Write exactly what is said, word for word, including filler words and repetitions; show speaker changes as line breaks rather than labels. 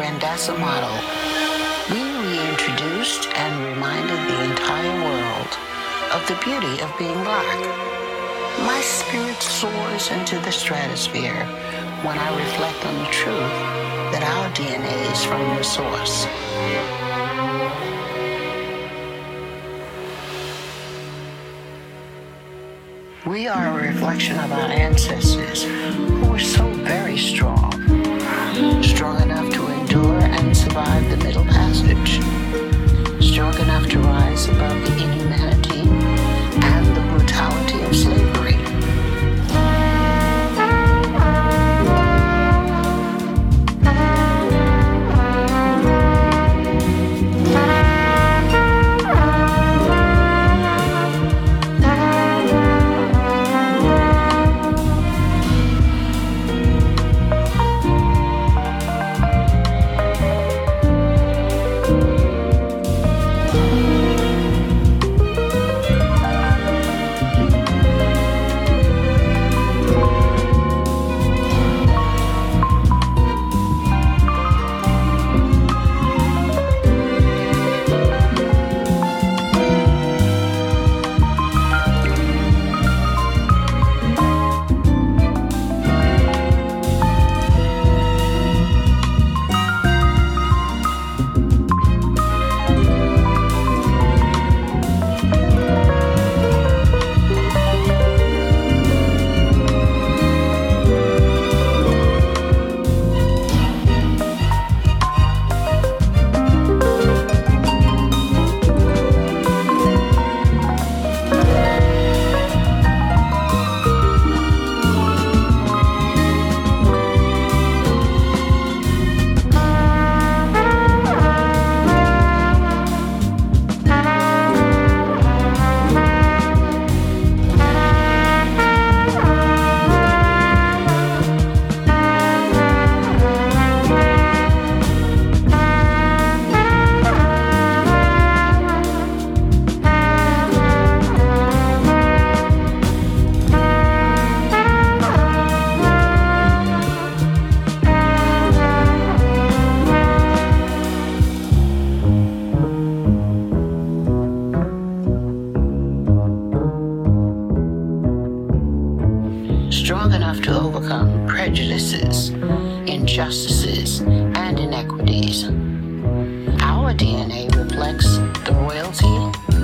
Randazzo motto, we reintroduced and reminded the entire world of the beauty of being black. My spirit soars into the stratosphere when I reflect on the truth that our D N A is from the source. We are a reflection of our ancestors who were so very strong, strong enough to endure and survive the Middle Passage, strong enough to rise above the inhumanity and the brutality of slavery. Strong enough to overcome prejudices, injustices, and inequities. Our D N A reflects the royalty,